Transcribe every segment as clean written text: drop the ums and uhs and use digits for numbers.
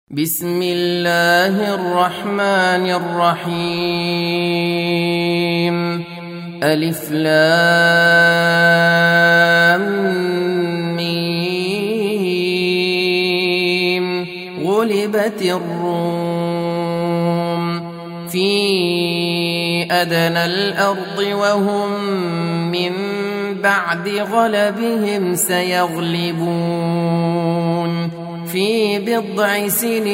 بسم الله الرحمن الرحيم. ألف لام ميم. غلبت الروم في أدنى الأرض وهم من بعد غلبهم سيغلبون في بضع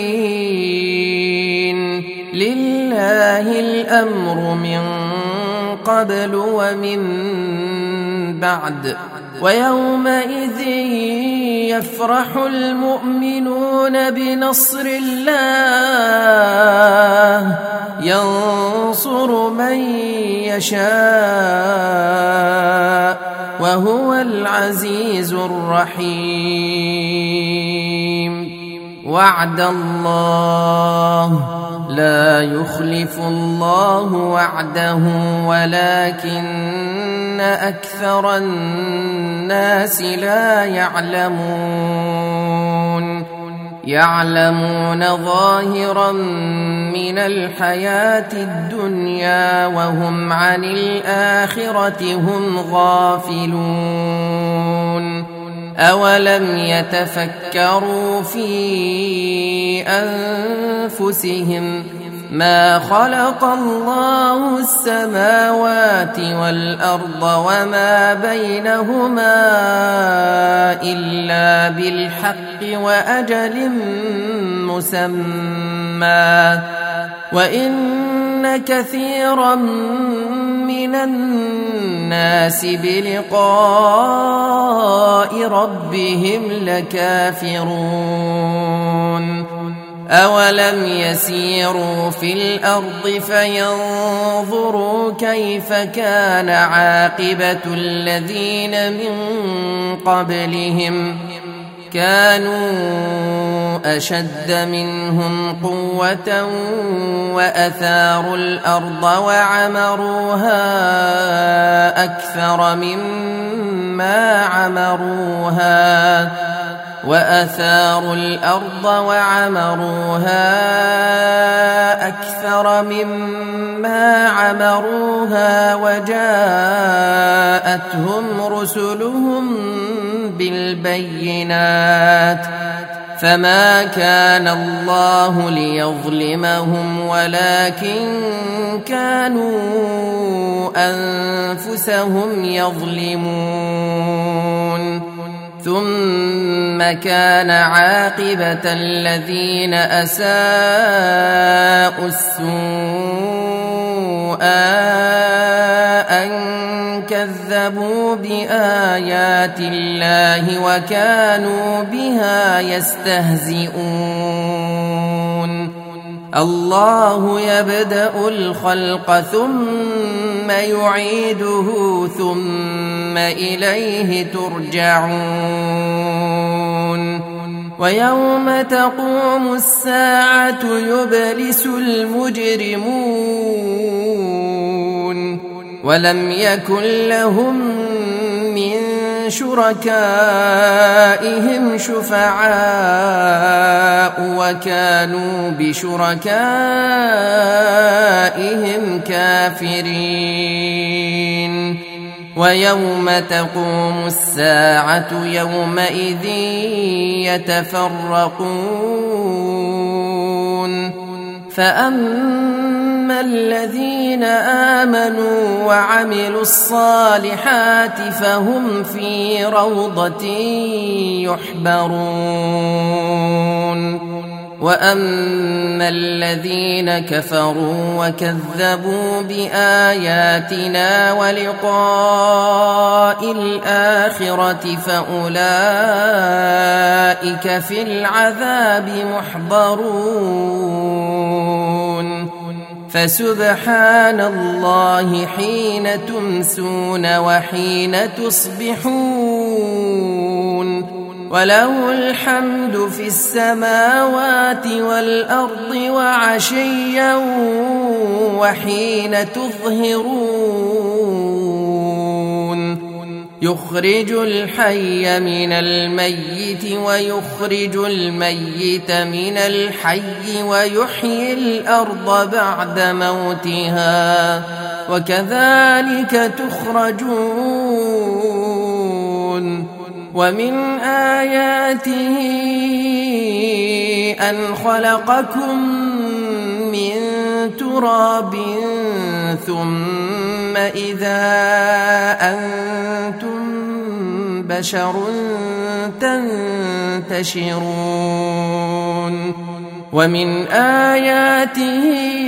سنين. لله الأمر من قبل ومن بعد. ويومئذ يفرح المؤمنون بنصر الله ينصر من يشاء وهو العزيز الرحيم. وعد الله لا يخلف الله وعده ولكن أكثر الناس لا يعلمون ظاهرا من الحياة الدنيا وهم عن الآخرة هم غافلون. أولم يتفكروا في أنفسهم ما خلق الله السماوات والأرض وما بينهما إلا بالحق وأجل مسمى وإن كثيرا من الناس بلقاء ربهم لكافرون. أولم يسيروا في الأرض فينظروا كيف كان عاقبة الذين من قبلهم كانوا أشد منهم قوة وأثاروا الأرض وعمروها أكثر مما عمروها وجاءتهم رسلهم بالبينات فما كان الله ليظلمهم ولكن كانوا أنفسهم يظلمون. ثم كان عاقبة الذين أساءوا السوء أن كذبوا بآيات الله وكانوا بها يستهزئون. الله يبدأ الخلق ثم يعيده ثم إليه ترجعون. ويوم تقوم الساعة يبلس المجرمون ولم يكن لهم من شركائهم شفعاء وكانوا بشركائهم كافرين. ويوم تقوم الساعة يومئذ يتفرقون فأما الذين آمنوا وعملوا الصالحات فهم في روضة يحبرون. وأما الذين كفروا وكذبوا بآياتنا ولقاء الآخرة فأولئك في العذاب محضرون. فسبحان الله حين تمسون وحين تصبحون وله الحمد في السماوات والأرض وعشيا وحين تظهرون. يخرج الحي من الميت ويخرج الميت من الحي ويحيي الأرض بعد موتها وكذلك تخرجون ومن آياته أن خلقكم من تراب ثم إذا أنتم بشر تنتشرون ومن آياته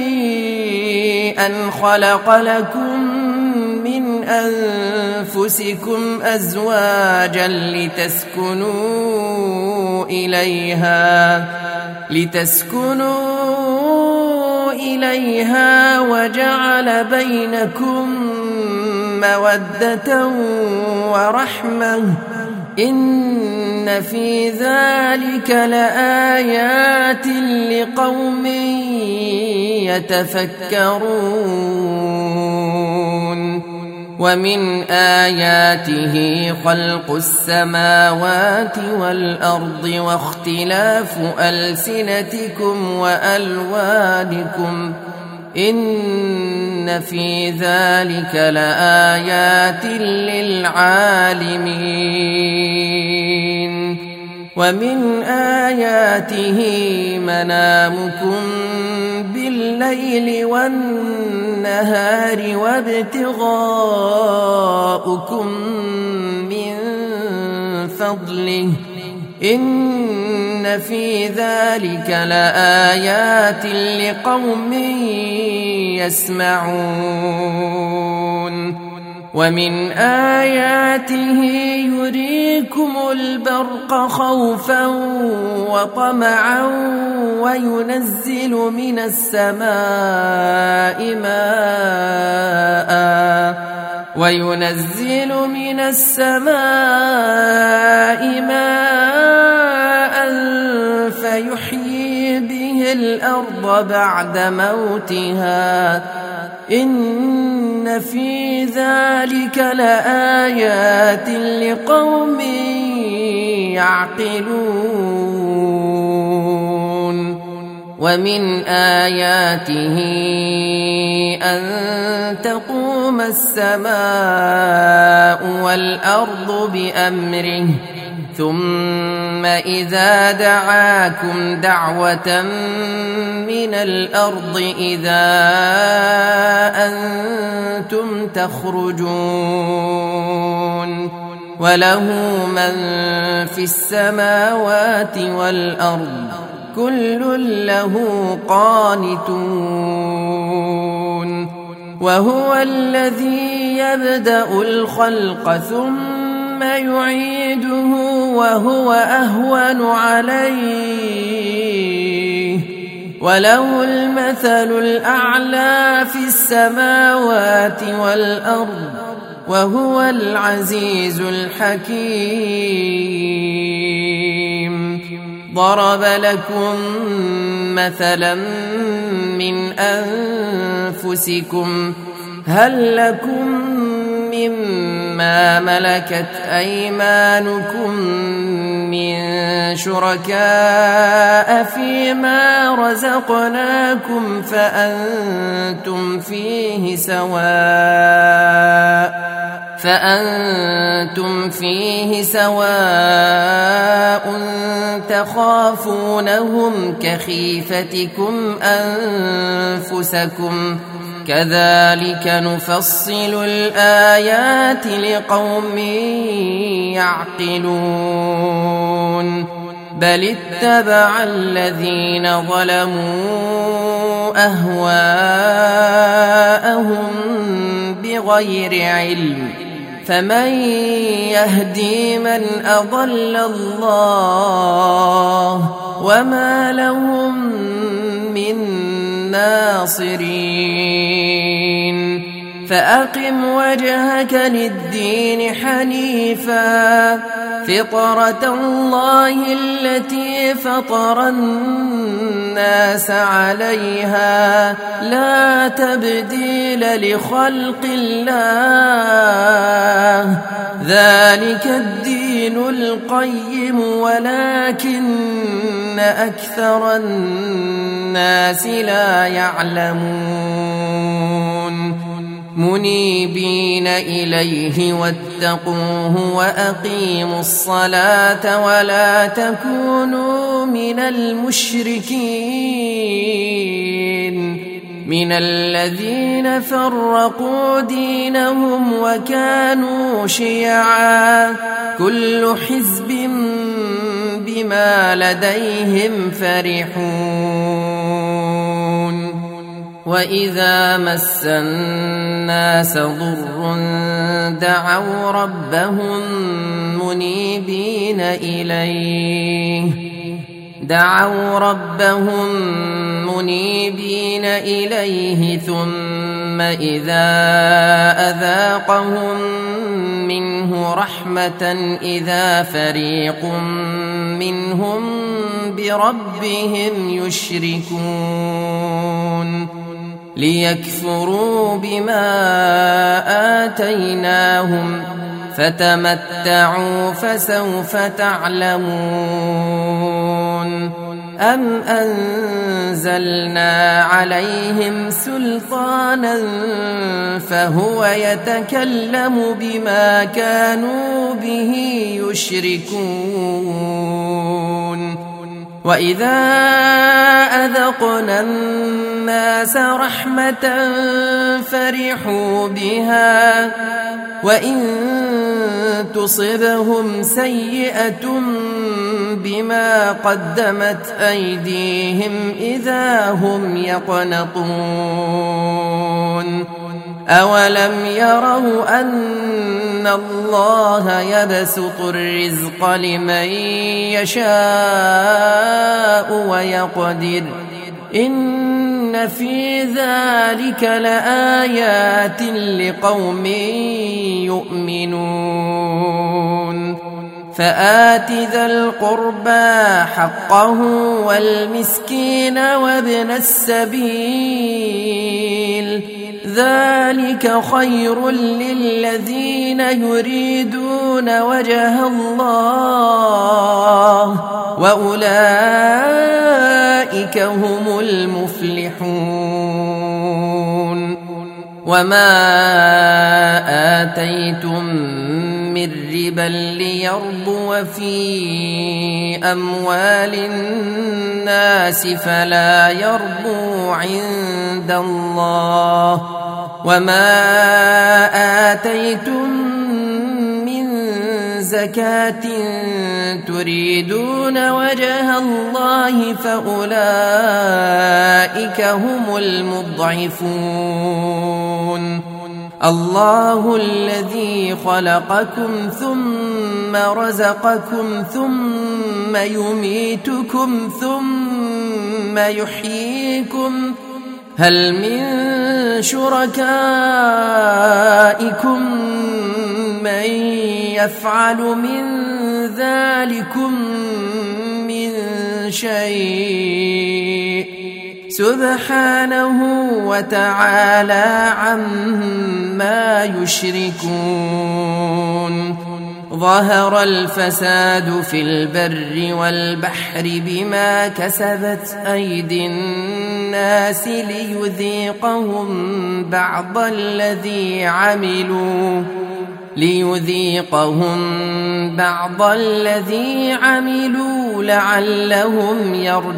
أن خلق لكم من أنفسكم أزواجا لتسكنوا إليها وجعل بينكم مودة ورحمة إن في ذلك لآيات لقوم يتفكرون ومن آياته خلق السماوات والأرض واختلاف ألسنتكم وألوانكم إن في ذلك لآيات للعالمين ومن آياته منامكم بالليل والنهار وابتغاؤكم من فضله إن في ذلك لآيات لقوم يسمعون ومن آياته يريكم البرق خوفا وطمعا وينزل من السماء ماء فيحيي به الأرض بعد موتها إن في ذلك لآيات لقوم يعقلون ومن آياته أن تقوم السماء والأرض بأمره ثم إذا دعاكم دعوة من الأرض إذا أنتم تخرجون وله من في السماوات والأرض كل له قانتون وهو الذي يبدأ الخلق ثم يعيده وهو أهون عليه وله المثل الأعلى في السماوات والأرض وهو العزيز الحكيم ضرب لكم مثلا من أنفسكم هل لكم مما ملكت أيمانكم من شركاء فيما رزقناكم فأنتم فيه سواء تخافونهم كخيفتكم أنفسكم كذلك نفصل الآيات لقوم يعقلون بل اتبع الذين ظلموا أهواءهم بغير علم فمن يهدي من أضل الله وما لهم من ناصرين فأقم وجهك للدين حنيفا فطرة الله التي فطر الناس عليها لا تبديل لخلق الله ذلك الدين القيم ولكن أكثر الناس لا يعلمون منيبين إليه واتقوه وأقيموا الصلاة ولا تكونوا من المشركين من الذين فرقوا دينهم وكانوا شيعا كل حزب بما لديهم فرحون وإذا مس الناس ضر دعوا ربهم منيبين إليه ثم إذا أذاقهم منه رحمة إذا فريق منهم بربهم يشركون ليكفروا بما آتيناهم فتمتعوا فسوف تعلمون أم أنزلنا عليهم سلطانا فهو يتكلم بما كانوا به يشركون وإذا أذقنا الناس رحمة فرحوا بها وإن تصبهم سيئة بما قدمت أيديهم إذا هم يقنطون أولم يروا أن الله يبسط الرزق لمن يشاء ويقدر إن في ذلك لآيات لقوم يؤمنون فآت ذا القربى حقه والمسكين وابن السبيل ذلك خير للذين يريدون وجه الله وأولئك هم المفلحون وما آتيتم من ربا ليربو في أموال الناس فلا يربو عند الله وما آتيتم من زكاة تريدون وجه الله فأولئك هم المضعفون الله الذي خلقكم ثم رزقكم ثم يميتكم ثم يحييكم هل من شركائكم من يفعل من ذلكم من شيء سبحانه وتعالى عما يشركون ظهر الفساد في البر والبحر بما كسبت أيدي الناس ليذيقهم بعض الذي عملوا لعلهم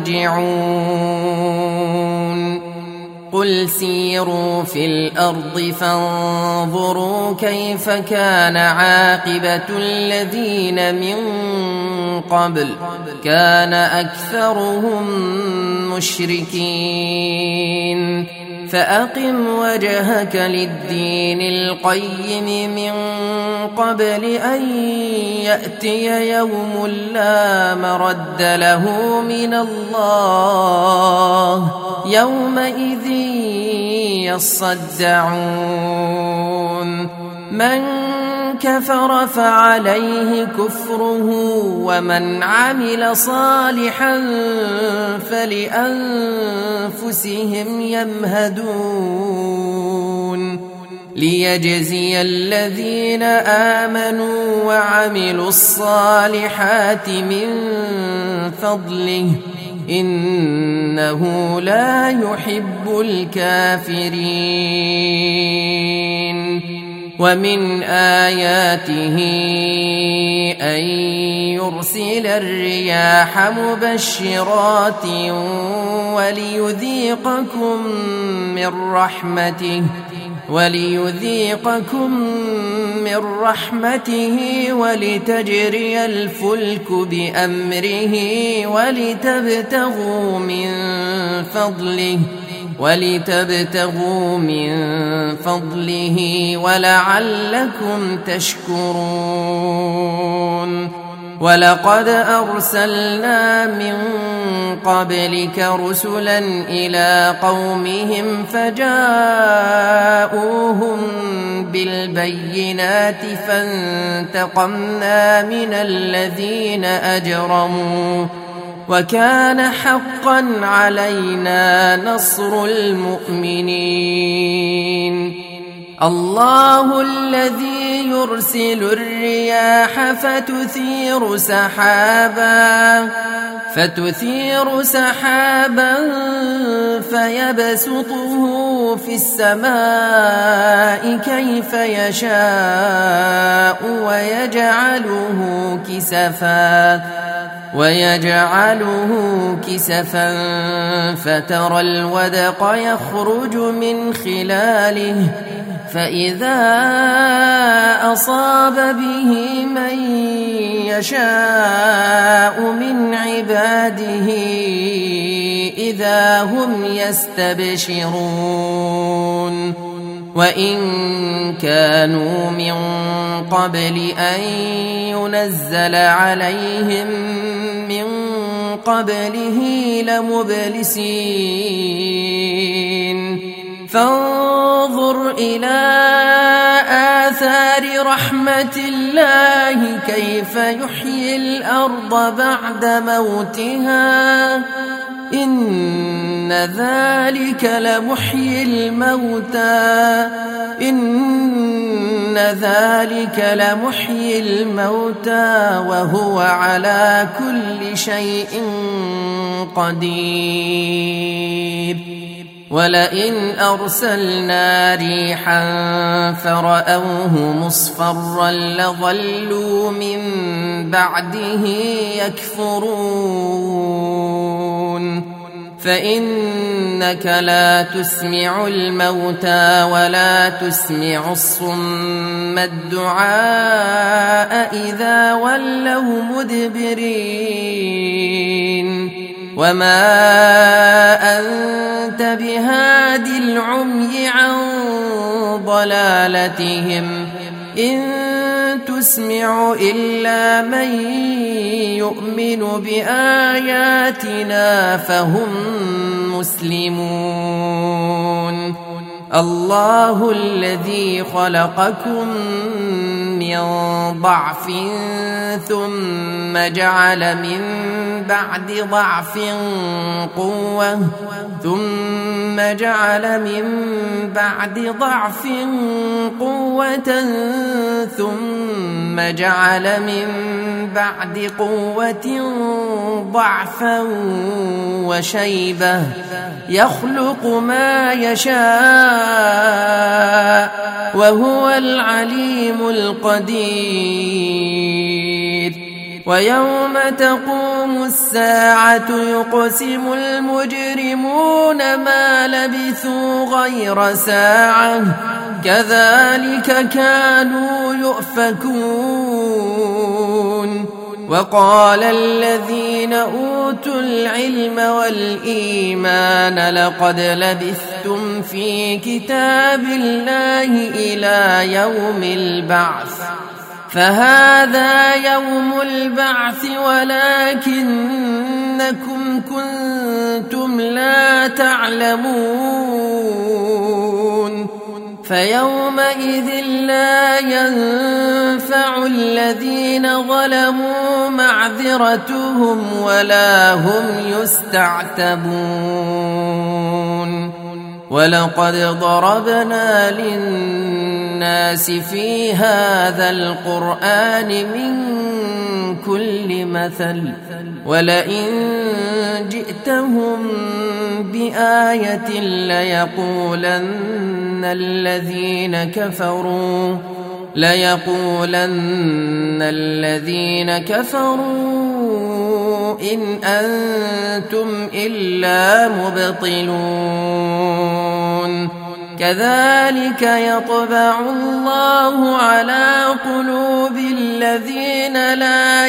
يرجعون قل سيروا في الأرض فانظروا كيف كان عاقبة الذين من قبل كان أكثرهم مشركين فأقم وجهك للدين القيم من قبل أن يأتي يوم لا مرد له من الله يومئذ يصدعون من كفر فعليه كفره ومن عمل صالحا فلأنفسهم يمهدون ليجزي الذين آمنوا وعملوا الصالحات من فضله إنه لا يحب الكافرين. ومن آياته أن يرسل الرياح مبشرات وليذيقكم من رحمته ولتجري الفلك بأمره ولتبتغوا من فضله ولعلكم تشكرون. ولقد أرسلنا من قبلك رسلا إلى قومهم فجاءوهم بالبينات فانتقمنا من الذين أجرموا وكان حقا علينا نصر المؤمنين. الله الذي يرسل الرياح فتثير سحابا فيبسطه في السماء كيف يشاء ويجعله كسفا فترى الودق يخرج من خلاله فإذا أصاب به من يشاء من عباده إذا هم يستبشرون. وإن كانوا من قبل أن ينزل عليهم من قبله لمبلسين. فانظر إلى آثار رحمة الله كيف يحيي الأرض بعد موتها إن ذلك لمحيي الموتى وهو على كل شيء قدير. ولئن أرسلنا ريحا فرأوه مصفرا لظلوا من بعده يكفرون. فإنك لا تسمع الموتى ولا تسمع الصم الدعاء إذا ولوا مدبرين. وما أنت بهاد العمي عن ضلالتهم إن تسمع إلا من يؤمن بآياتنا فهم مسلمون. الله الذي خلقكم من ضعف ثم جعل من بعد ضعف قوة ثم جعل من بعد ضعف قوة ثم جعل من بعد قوة ضعفا وشيبة يخلق ما يشاء وهو العليم القدير. ويوم تقوم الساعة يقسم المجرمون ما لبثوا غير ساعة كذلك كانوا يؤفكون. وقال الذين أوتوا العلم والإيمان لقد لبثتم في كتاب الله إلى يوم البعث فهذا يوم البعث ولكنكم كنتم لا تعلمون. فيومئذ لا ينفع الذين ظلموا معذرتهم ولا هم يستعتبون. ولقد ضربنا للناس في هذا القرآن من كل مثل ولئن جئتهم بآية ليقولن الذين كفروا إن أنتم إلا مبطلون كذلك يطبع الله على قلوب الذين لا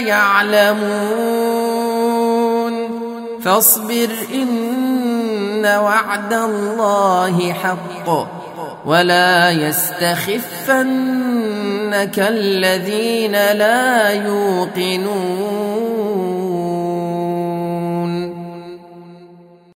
يعلمون فاصبر إن وعد الله حق ولا يستخفنك الذين لا يوقنون